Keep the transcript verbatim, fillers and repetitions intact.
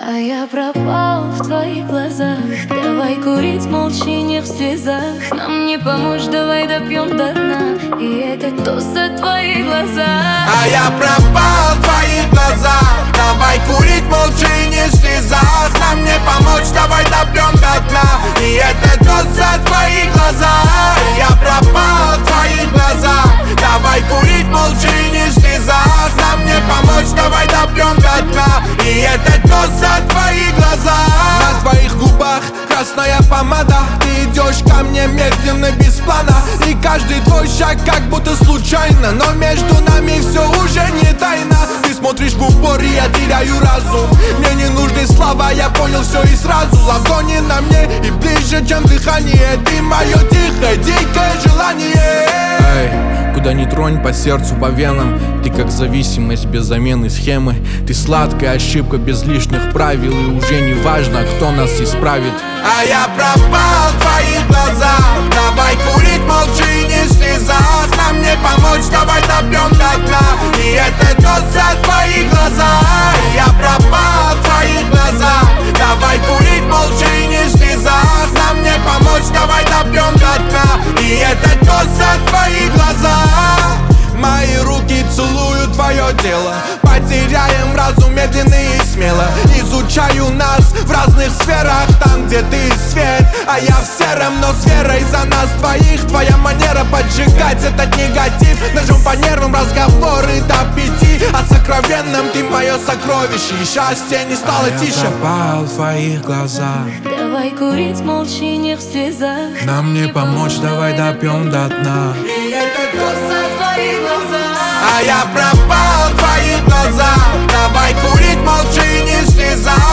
А я пропал в твоих глазах. Давай курить молча, не в слезах. Нам не помочь, давай допьем до дна. И это тост за твои глаза. А я пропал в твоих глазах. Давай курить молча, не в слезах. Нам не помочь, давай допьем до дна. И это тост за твои глаза. Я пропал в твоих глазах. Давай курить молча, не в слезах. Нам не помочь, давай допьем до дна. И это тост за твои глаза. На твоих губах красная помада. Ты идешь ко мне медленно, без плана. И каждый твой шаг как будто случайно. Но между нами все уже не тайна. Ты смотришь в упор, и я теряю разум. Мне не нужны слова, я понял все и сразу. Ладони на мне и ближе, чем дыхание. Ты мое тихое, дикое желание. Эй, куда ни тронь, по сердцу, по венам. Ты как зависимость без замены схемы. Ты сладкая ошибка без лишних правил. И уже не важно, кто нас исправит. А я пропал в твоих глазах. Давай курить молча и не в слезах. Нам не помочь, давай допьем до дна. И это тост за твои глаза. Я пропал в твоих глазах. Давай курить молча и не в слезах. Нам не помочь, давай допьем до дна. И это тост за твои глаза. Мои руки целуют твое тело. Потеряем разум медленно и смело. Изучаю нас в разных сферах. Там, где ты свет, а я в сером. Но с верой за нас двоих. Твоя манера поджигать этот негатив. Ножом по нервам разговоры до пяти. О сокровенном ты мое сокровище. И счастье не стало а тише. Я пропал в твоих глазах. Давай курить молча, не в слезах. Нам не помочь, давай допьем до дна. И это тост за твои глаза. А я пропал в твоих глазах. Давай курить молча и не в слезах.